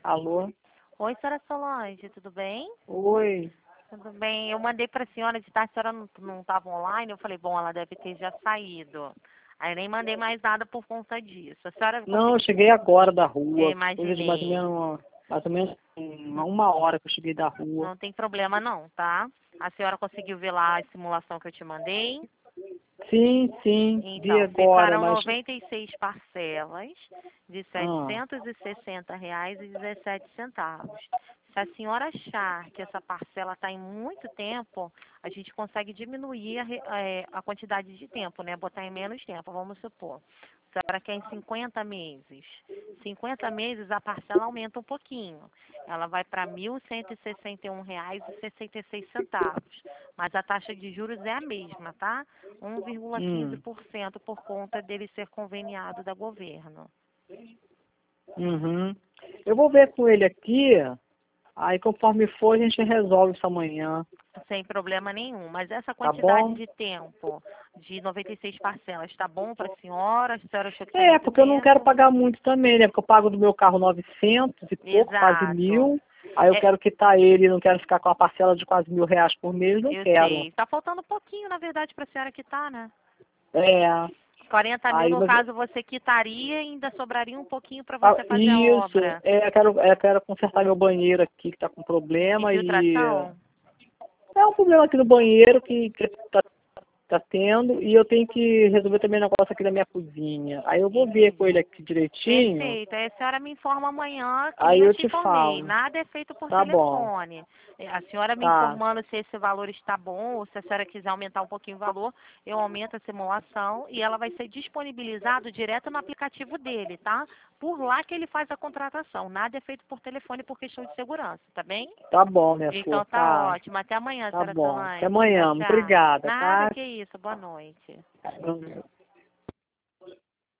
Alô? Oi, senhora Solange, tudo bem? Oi. Tudo bem. Eu mandei para a senhora de tarde, a senhora não estava online. Eu falei, bom, ela deve ter já saído. Aí eu nem mandei mais nada por conta disso. A senhora Não, eu conseguiu? cheguei agora da Eu rua. Coisa de imaginei. mais ou menos uma hora que eu cheguei da rua. Não tem problema não, tá? A senhora conseguiu ver lá a simulação que eu te mandei? Sim, sim, vi Então, agora, ficaram mas... 96 parcelas de R$ Ah, 760,17. Se a senhora achar que essa parcela está em muito tempo, a gente consegue diminuir a quantidade de tempo, né? Botar em menos tempo, vamos supor. Se a senhora quer em 50 meses. 50 meses a parcela aumenta um pouquinho. Ela vai para R$ 1.161,66. Mas a taxa de juros é a mesma, tá? hum, 1,15% por conta dele ser conveniado da governo. uhum. Eu vou ver com ele aqui, aí conforme for a gente resolve isso amanhã, Sem problema nenhum. Mas essa tá quantidade bom? de tempo, de 96 parcelas, tá bom para a senhora? A senhora achou que está É, muito porque eu não quero tempo? pagar muito também, né? Porque eu pago do meu carro 900 e pouco, quase Exato. 1.000. Aí eu É, quero quitar ele, não quero ficar com a parcela de quase R$ 1.000 por mês, não eu quero. sei. Tá faltando pouquinho, na verdade, para a senhora quitar, né? É, 40 mil, aí, no mas, caso, você quitaria e ainda sobraria um pouquinho para você fazer a isso, obra. eu quero consertar meu banheiro aqui que tá com problema e Infiltração? é um problema aqui no banheiro que tá tendo e eu tenho que resolver também um negócio aqui da minha cozinha. Aí eu vou ver com Entendi. ele aqui direitinho, Perfeito. Aí a senhora me informa amanhã, que nem aí eu eu te te informei. falo. Nada é feito por Tá bom, telefone. A senhora me tá, informando se esse valor está bom, ou se a senhora quiser aumentar um pouquinho o valor, eu aumento a simulação e ela vai ser disponibilizado direto no aplicativo dele, tá? Por lá que ele faz a contratação. Nada é feito por telefone por questão de segurança, tá bem? tá bom, minha Então flor, tá tá, ótimo. Até amanhã, tá senhora bom. Até Solange. Tchau, amanhã, tchau. obrigada, Nada tá? que isso. Boa noite.